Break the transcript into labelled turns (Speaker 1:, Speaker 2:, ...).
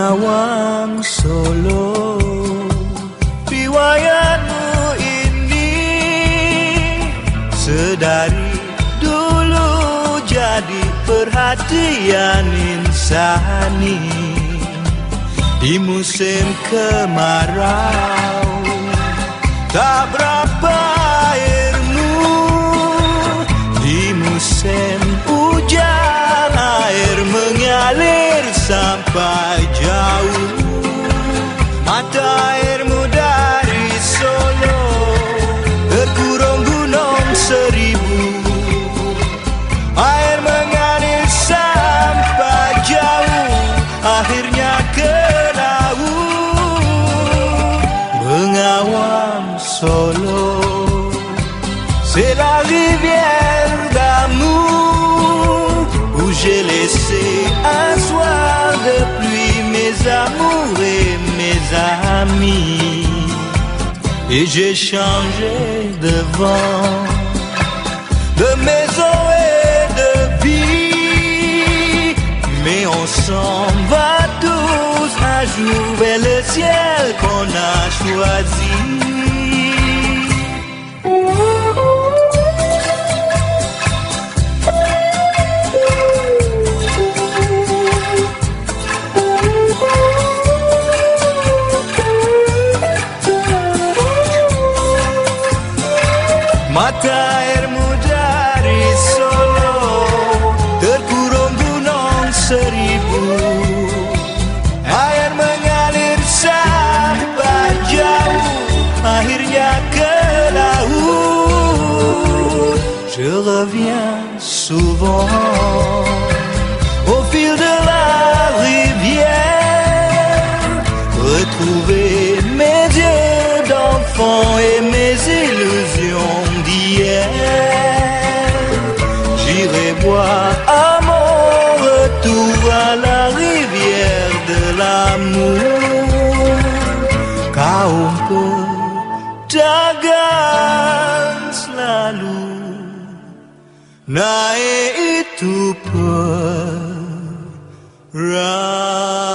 Speaker 1: Bengawang Solo, riwayatmu ini sedari dulu jadi perhatian insani. Di musim kemarau tak berapa airmu, di musim hujan air mengalir sampai jauh. Mata airmu dari Solo terkurung gunung seribu, air mengalir sampai jauh, akhirnya ke laut. Bengawang Solo, c'est la rivière d'amour où j'ai laissé un soir de pluie mes amours et mes amis, et j'ai changé de vent, de maison et de vie, mais on s'en va tous un jour vers le ciel qu'on a choisi. Mata airmu dari Solo terkurung gunung seribu, air mengalir sampai jauh, akhirnya ke laut. Je reviens souvent au fil de la rivière, retrouver mes yeux d'enfant et mes illusions d'hier. J'irai boire à mon retour à la rivière de l'amour, Kaumpe takkan selalu naik itu perahu.